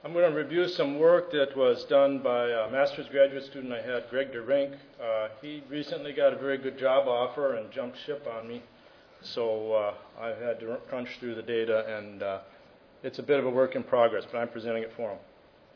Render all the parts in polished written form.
I'm going to review some work that was done by a master's graduate student I had, Greg DeRink. He recently got a very good job offer and jumped ship on me, so I've had to crunch through the data, and it's a bit of a work in progress, but I'm presenting it for him.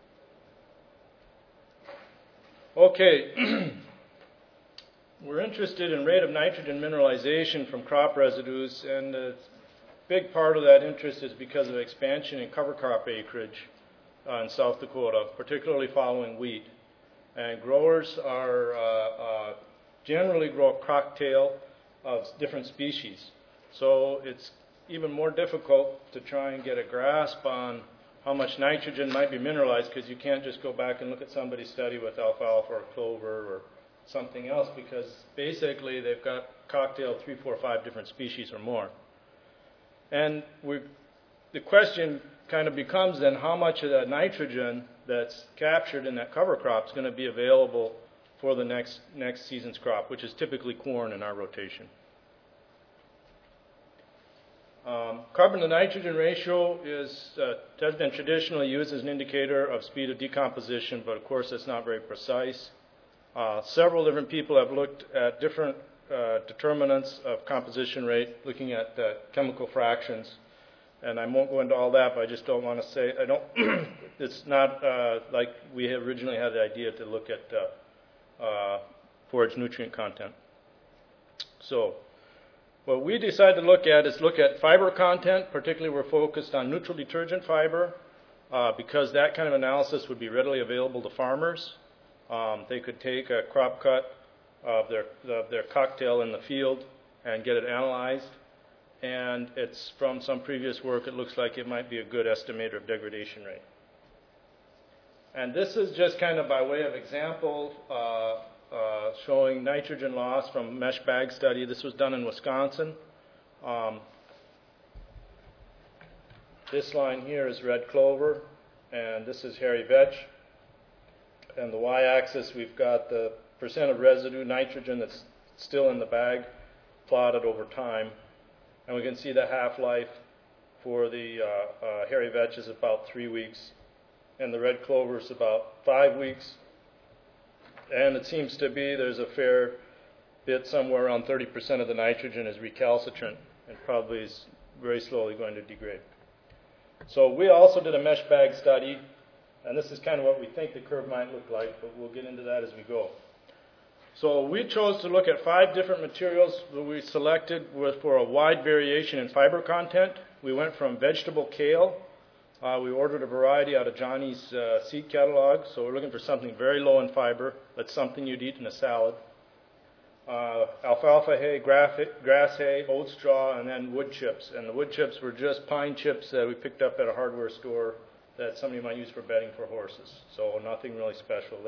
Okay, we're interested in rate of nitrogen mineralization from crop residues, and a big part of that interest is because of expansion in cover crop acreage in South Dakota, particularly following wheat. And growers are generally grow a cocktail of different species. So it's even more difficult to try and get a grasp on how much nitrogen might be mineralized, because you can't just go back and look at somebody's study with alfalfa or clover or something else, because basically they've got cocktail 3, 4, 5 different species or more. And the question kind of becomes then, how much of that nitrogen that's captured in that cover crop is going to be available for the next season's crop, which is typically corn in our rotation. Carbon to nitrogen ratio has been traditionally used as an indicator of speed of decomposition, but of course it's not very precise. Several different people have looked at different determinants of composition rate, looking at chemical fractions. And I won't go into all that, but I just don't want to say, it's not like we originally had the idea to look at forage nutrient content. So what we decided to look at is fiber content. Particularly we're focused on neutral detergent fiber, because that kind of analysis would be readily available to farmers. They could take a crop cut of their cocktail in the field and get it analyzed. And it's from some previous work, it looks like it might be a good estimator of degradation rate. And this is just kind of by way of example, showing nitrogen loss from mesh bag study. This was done in Wisconsin. This line here is red clover, and this is hairy vetch. And the y-axis, we've got the percent of residue nitrogen that's still in the bag plotted over time. And we can see the half-life for the hairy vetch is about 3 weeks, and the red clover is about 5 weeks. And it seems to be there's a fair bit, somewhere around 30% of the nitrogen is recalcitrant and probably is very slowly going to degrade. So we also did a mesh bag study, and this is kind of what we think the curve might look like, but we'll get into that as we go. So we chose to look at 5 different materials that we selected for a wide variation in fiber content. We went from vegetable kale. We ordered a variety out of Johnny's seed catalog, so we're looking for something very low in fiber. That's something you'd eat in a salad. Alfalfa hay, grass hay, old straw, and then wood chips. And the wood chips were just pine chips that we picked up at a hardware store that somebody might use for bedding for horses. So nothing really special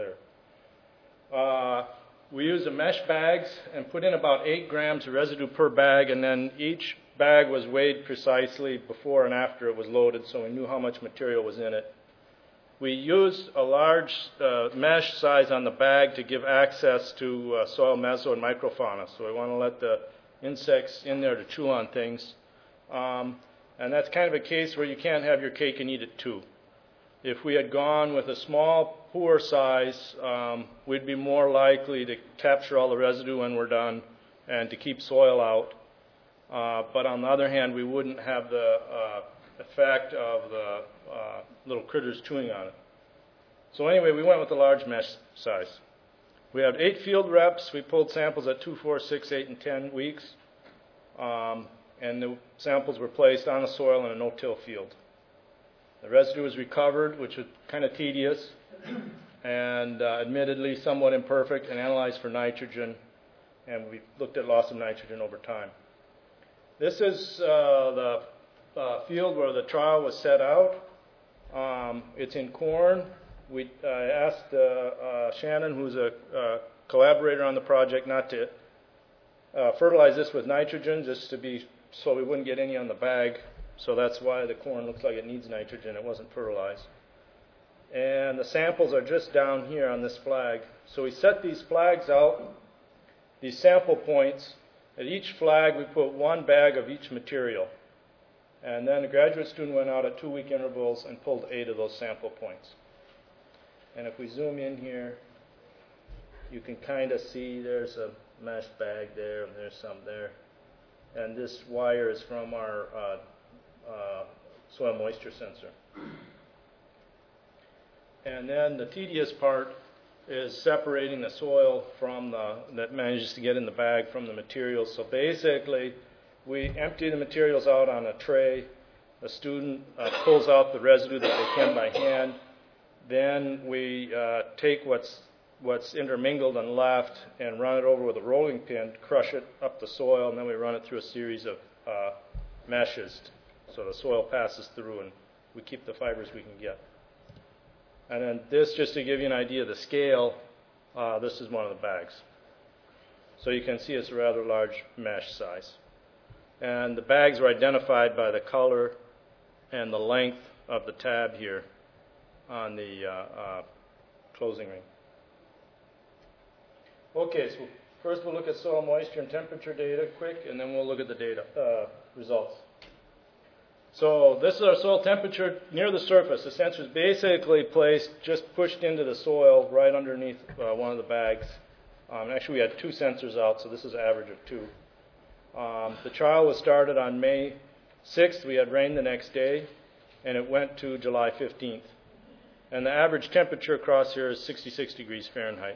there. We used the mesh bags and put in about 8 grams of residue per bag, and then each bag was weighed precisely before and after it was loaded, so we knew how much material was in it. We used a large mesh size on the bag to give access to soil meso and microfauna, so we want to let the insects in there to chew on things. And that's kind of a case where you can't have your cake and eat it too. If we had gone with a small pore size, we'd be more likely to capture all the residue when we're done and to keep soil out. But on the other hand, we wouldn't have the effect of the little critters chewing on it. So anyway, we went with the large mesh size. We had 8 field reps. We pulled samples at 2, 4, 6, 8, and 10 weeks. And the samples were placed on the soil in a no-till field. The residue was recovered, which was kind of tedious and admittedly somewhat imperfect, and analyzed for nitrogen, and we looked at loss of nitrogen over time. This is the field where the trial was set out. It's in corn. I asked Shannon, who's a collaborator on the project, not to fertilize this with nitrogen, just so we wouldn't get any on the bag. So that's why the corn looks like it needs nitrogen. It wasn't fertilized. And the samples are just down here on this flag. So we set these flags out, these sample points. At each flag we put 1 bag of each material. And then a graduate student went out at 2-week intervals and pulled 8 of those sample points. And if we zoom in here, you can kind of see there's a mesh bag there, and there's some there. And this wire is from our soil moisture sensor. And then the tedious part is separating the soil from that manages to get in the bag from the materials. So basically, we empty the materials out on a tray. The student pulls out the residue that they can by hand. Then we take what's intermingled and left and run it over with a rolling pin, crush it up the soil, and then we run it through a series of meshes. So the soil passes through and we keep the fibers we can get. And then this, just to give you an idea of the scale, this is one of the bags. So you can see it's a rather large mesh size. And the bags are identified by the color and the length of the tab here on the closing ring. Okay, so first we'll look at soil moisture and temperature data quick, and then we'll look at the data results. So this is our soil temperature near the surface. The sensor is basically placed, just pushed into the soil right underneath one of the bags. Actually, we had 2 sensors out, so this is an average of 2. The trial was started on May 6th. We had rain the next day, and it went to July 15th. And the average temperature across here is 66 degrees Fahrenheit.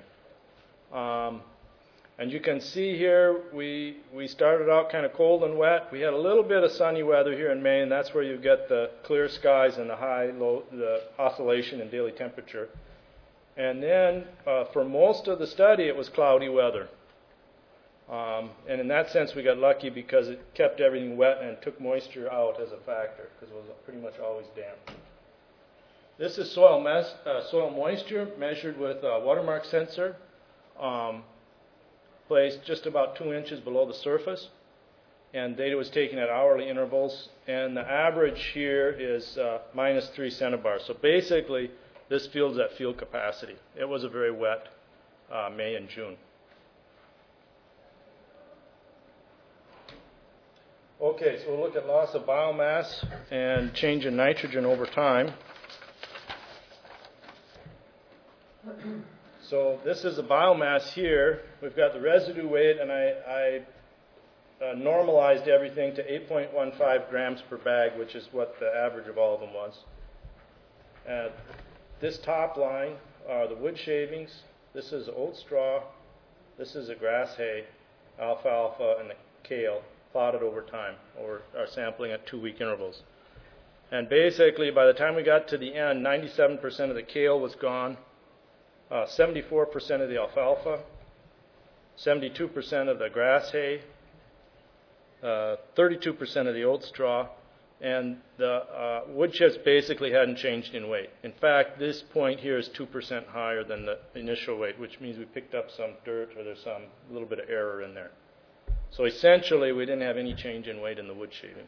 And you can see here, we started out kind of cold and wet. We had a little bit of sunny weather here in May, and that's where you get the clear skies and the oscillation in daily temperature. And then for most of the study, it was cloudy weather. And in that sense, we got lucky because it kept everything wet and took moisture out as a factor, because it was pretty much always damp. This is soil moisture measured with a watermark sensor, placed just about 2 inches below the surface. And data was taken at hourly intervals. And the average here is minus 3 centibars. So basically, this field's at field capacity. It was a very wet May and June. Okay, so we'll look at loss of biomass and change in nitrogen over time. So this is the biomass here. We've got the residue weight, and I normalized everything to 8.15 grams per bag, which is what the average of all of them was. This top line are the wood shavings. This is oat straw. This is a grass hay, alfalfa, and the kale, plotted over time, over our sampling at 2-week intervals. And basically, by the time we got to the end, 97% of the kale was gone, 74% of the alfalfa, 72% of the grass hay, 32% of the oat straw, and the wood chips basically hadn't changed in weight. In fact, this point here is 2% higher than the initial weight, which means we picked up some dirt or there's some little bit of error in there. So essentially, we didn't have any change in weight in the wood shavings.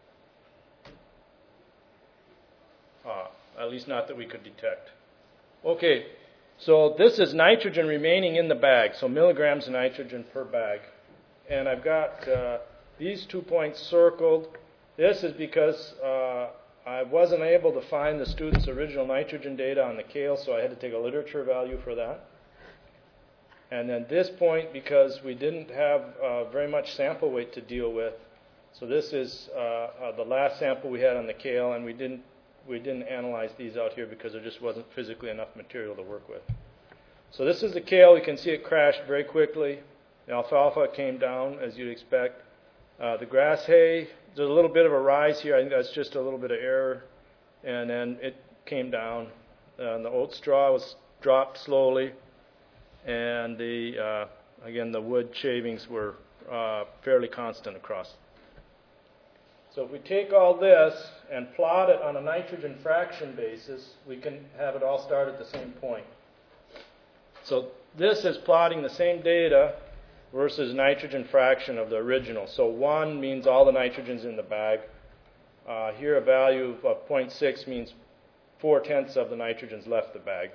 At least not that we could detect. Okay, so this is nitrogen remaining in the bag, so milligrams of nitrogen per bag. And I've got these 2 points circled. This is because I wasn't able to find the student's original nitrogen data on the kale, so I had to take a literature value for that. And then this point, because we didn't have very much sample weight to deal with. So this is the last sample we had on the kale, and we didn't analyze these out here because there just wasn't physically enough material to work with. So this is the kale. You can see it crashed very quickly. The alfalfa came down, as you'd expect. The grass hay, there's a little bit of a rise here. I think that's just a little bit of error. And then it came down. And the oat straw was dropped slowly. And again, the wood shavings were fairly constant across. So if we take all this and plot it on a nitrogen fraction basis, we can have it all start at the same point. So this is plotting the same data versus nitrogen fraction of the original. So 1 means all the nitrogen's in the bag. Here a value of 0.6 means 4/10 of the nitrogen's left the bag.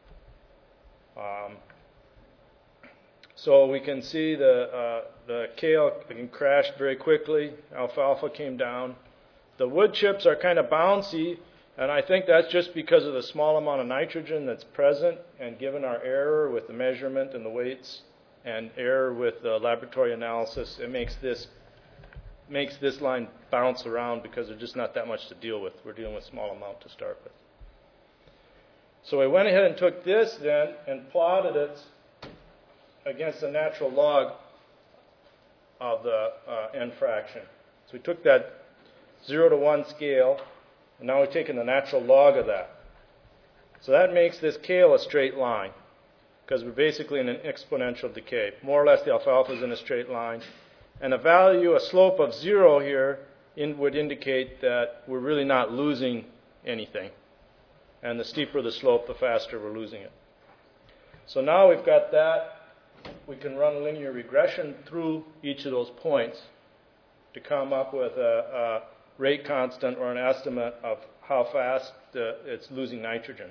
So we can see the kale crashed very quickly. Alfalfa came down. The wood chips are kind of bouncy, and I think that's just because of the small amount of nitrogen that's present, and given our error with the measurement and the weights and error with the laboratory analysis, it makes this line bounce around because there's just not that much to deal with. We're dealing with a small amount to start with. So we went ahead and took this then and plotted it against the natural log of the n fraction. So we took that 0 to 1 scale, and now we're taking the natural log of that. So that makes this kale a straight line, because we're basically in an exponential decay. More or less the alfalfa is in a straight line. And a slope of 0 here would indicate that we're really not losing anything. And the steeper the slope, the faster we're losing it. So now we've got that. We can run linear regression through each of those points to come up with a rate constant or an estimate of how fast it's losing nitrogen.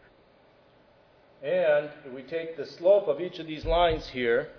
And if we take the slope of each of these lines here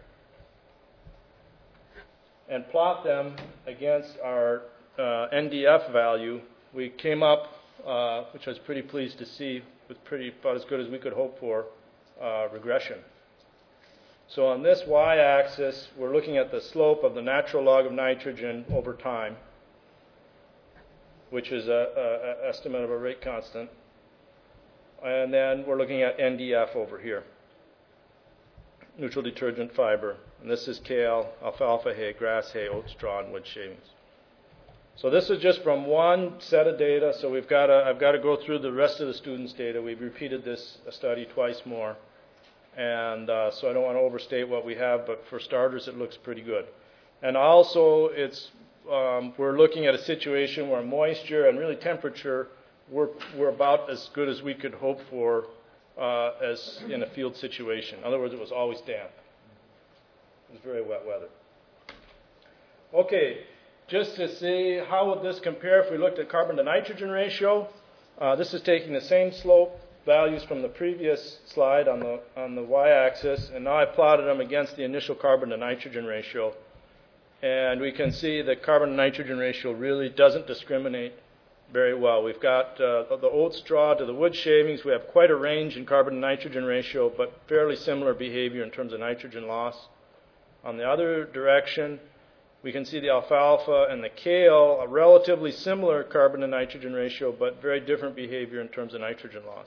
and plot them against our NDF value, we came up, which I was pretty pleased to see, with about as good as we could hope for, regression. So on this y-axis, we're looking at the slope of the natural log of nitrogen over time, which is an estimate of a rate constant. And then we're looking at NDF over here, neutral detergent fiber. And this is kale, alfalfa hay, grass hay, oat straw, and wood shavings. So this is just from one set of data. So I've got to go through the rest of the students' data. We've repeated this study twice more. And so I don't want to overstate what we have, but for starters, it looks pretty good. And also, we're looking at a situation where moisture and really temperature were about as good as we could hope for as in a field situation. In other words, it was always damp. It was very wet weather. Okay, just to see how would this compare if we looked at carbon to nitrogen ratio. This is taking the same slope values from the previous slide on the y-axis, and now I plotted them against the initial carbon to nitrogen ratio. And we can see the carbon to nitrogen ratio really doesn't discriminate very well. We've got the oat straw to the wood shavings. We have quite a range in carbon to nitrogen ratio, but fairly similar behavior in terms of nitrogen loss. On the other direction, we can see the alfalfa and the kale, a relatively similar carbon to nitrogen ratio, but very different behavior in terms of nitrogen loss.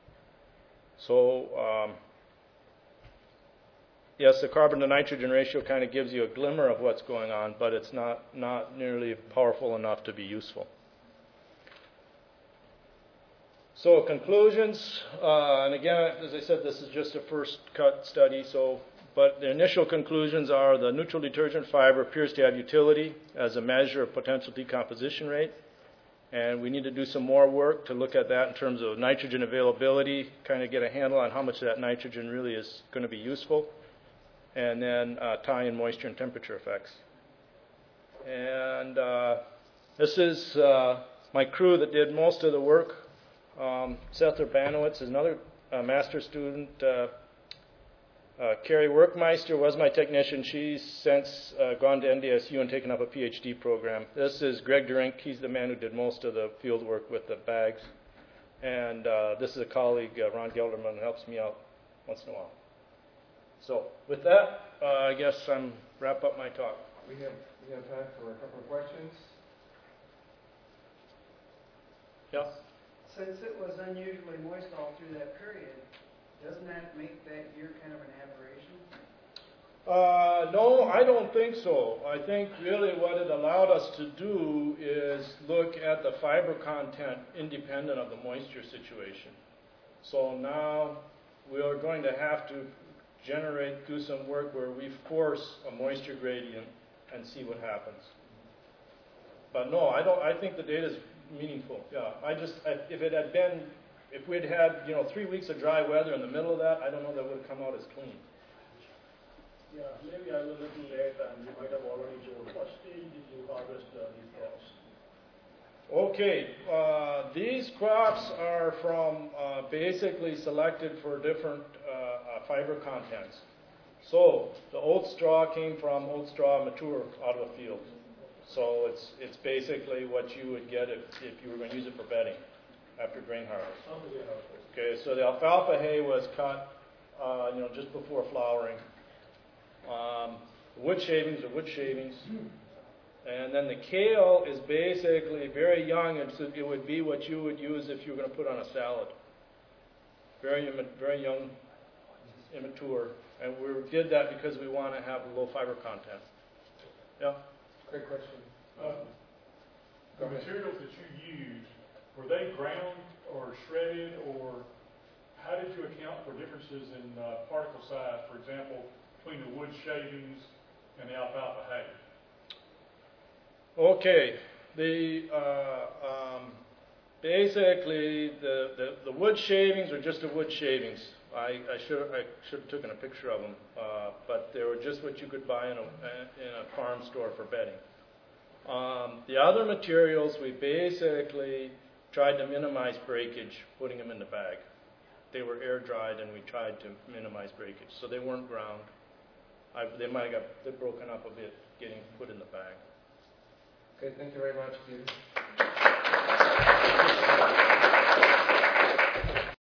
So, yes, the carbon to nitrogen ratio kind of gives you a glimmer of what's going on, but it's not nearly powerful enough to be useful. So conclusions, and again, as I said, this is just a first cut study, but the initial conclusions are the neutral detergent fiber appears to have utility as a measure of potential decomposition rate. And we need to do some more work to look at that in terms of nitrogen availability, kind of get a handle on how much of that nitrogen really is going to be useful, and then tie in moisture and temperature effects. And this is my crew that did most of the work. Seth Urbanowitz is another master student. Carrie Workmeister was my technician. She's since gone to NDSU and taken up a PhD program. This is Greg Durink. He's the man who did most of the field work with the bags. And this is a colleague, Ron Gelderman, who helps me out once in a while. So with that, I guess I'm wrap up my talk. We have time for a couple of questions. Yeah. Since it was unusually moist all through that period, doesn't that make that year kind of an aberration? No, I don't think so. I think really what it allowed us to do is look at the fiber content independent of the moisture situation. So now we are going to have to do some work where we force a moisture gradient and see what happens. But no, I think the data is meaningful. Yeah, if we'd had 3 weeks of dry weather in the middle of that, I don't know that would have come out as clean. Yeah, maybe I was a little late and you might have already told. What stage did you harvest these crops? Okay, these crops are from basically selected for different fiber contents. So the oat straw came from oat straw mature out of the field. So it's basically what you would get if you were going to use it for bedding after grain harvest. Okay, so the alfalfa hay was cut, just before flowering. Wood shavings are wood shavings. And then the kale is basically very young, and so it would be what you would use if you were going to put on a salad. Very young, immature. And we did that because we want to have low fiber content. Yeah? Great question. The materials that you used, were they ground or shredded, or how did you account for differences in particle size, for example, between the wood shavings and the alfalfa hay? Okay. Basically, the wood shavings are just the wood shavings. I should have taken a picture of them, but they were just what you could buy in a farm store for bedding. The other materials, we basically tried to minimize breakage, putting them in the bag. They were air dried, and we tried to minimize breakage, so they weren't ground. They might have got broken up a bit getting put in the bag. Okay, thank you very much, Peter.